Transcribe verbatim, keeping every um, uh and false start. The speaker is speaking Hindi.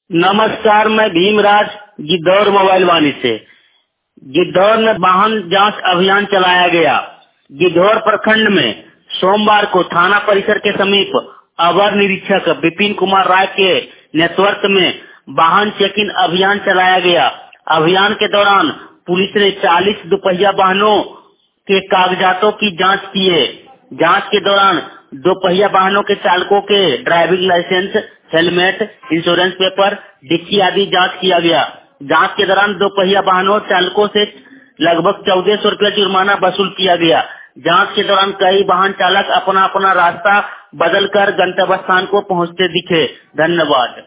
नमस्कार, मैं भीमराज गिद्धौर मोबाइल वाणी से। गिद्धौर में वाहन जांच अभियान चलाया गया। गिद्धौर प्रखंड में सोमवार को थाना परिसर के समीप अवर निरीक्षक विपिन कुमार राय के नेतृत्व में वाहन चेकिंग अभियान चलाया गया। अभियान के दौरान पुलिस ने चालीस दोपहिया वाहनों के कागजातों की जांच की है। जांच के दौरान दोपहिया वाहनों के चालकों के driving licence, helmet, insurance paper, dickey आदि जांच किया गया। जांच के दौरान दोपहिया वाहनों चालकों से लगभग चौदह सौ रूपया जुर्माना वसूल किया गया। जांच के दौरान कई वाहन चालक अपना अपना रास्ता बदलकर गंतव्य स्थान को पहुंचते दिखे। धन्यवाद।